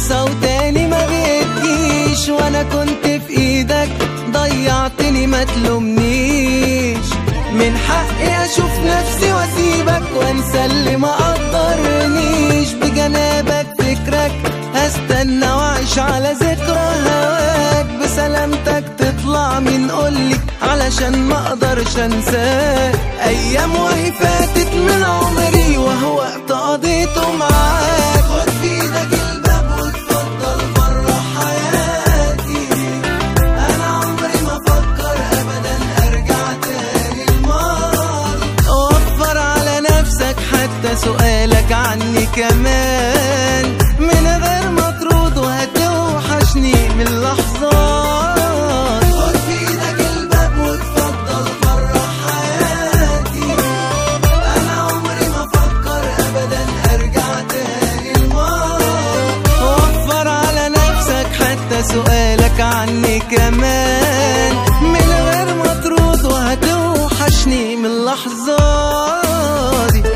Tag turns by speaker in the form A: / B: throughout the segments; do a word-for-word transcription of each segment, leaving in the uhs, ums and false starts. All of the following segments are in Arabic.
A: فرصة وتاني ما بتجيش، وانا كنت في ايدك ضيعتني ما تلومنيش. من حقي اشوف نفسي واسيبك وانسى اللي ما قدرنيش. بجنابك فكرك هستنى واعيش على ذكرى هواك. بسلامتك تطلع من قولي علشان ما اقدرش انساك. ايام وهي فاتت من عمري وهو وقت قضيته معاك. خد في ايدك الباب واتفضل بره حياتي. انا عمري ما افكر ابدا ارجع تاني الماضي. وفر على نفسك حتى سؤالك عني كمان، من غير ما ترد وهتوحشني من اللحظات. خد في ايدك الباب واتفضل بره حياتي. انا عمري ما افكر ابدا ارجع تاني الماضي. وفر على نفسك حتى سؤالك عني كمان، من غير ما ترد وهتوحشني من اللحظات دي.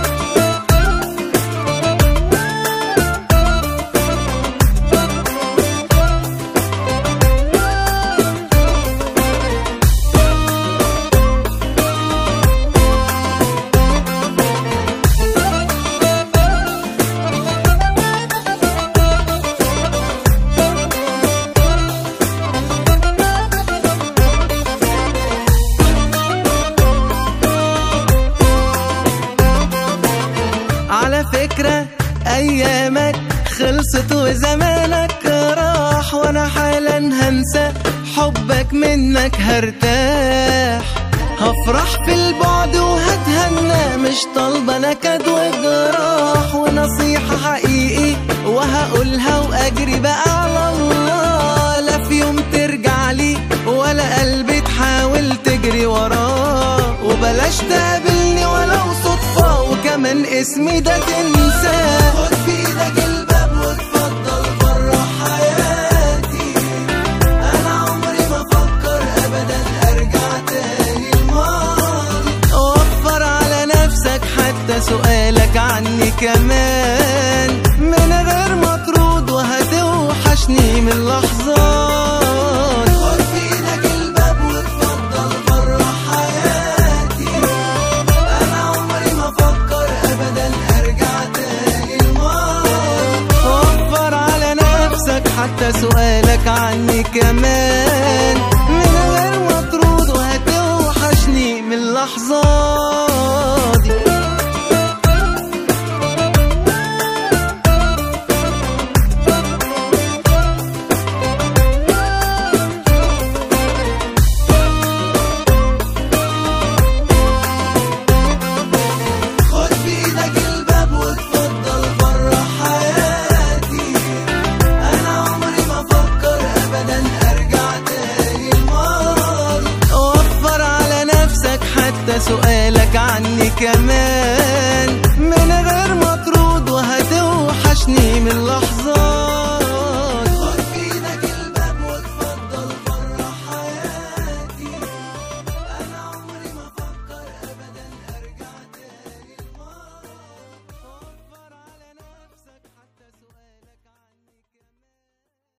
A: على فكرة أيامك خلصت وزمانك راح، وأنا حالا هنسى حبك منك هرتاح. هفرح في البعد وهتهنى مش طالبة نكد وجراح. ونصيحة حقيقي وهقولها وأجري بقى على الله. لا في يوم ترجع لي ولا قلبي تحاول تجري وراه. وبلاش تقابلني ولو صدفة وكمان اسمي ده تنساه. خد في ايدك الباب واتفضل بره حياتي. انا عمري ما افكر ابدا ارجع تاني الماضي. وفر على نفسك حتى سؤالك عني كمان، من غير ما ترد وهتوحشني من اللحظات. خد في ايدك الباب واتفضل بره حياتي. انا عمري ما افكر ابدا ارجع تاني الماضي. وفر على نفسك حتى سؤالك عني كمان، من غير ما ترد وهتوحشني من اللحظات دي. سؤالك عني كمان،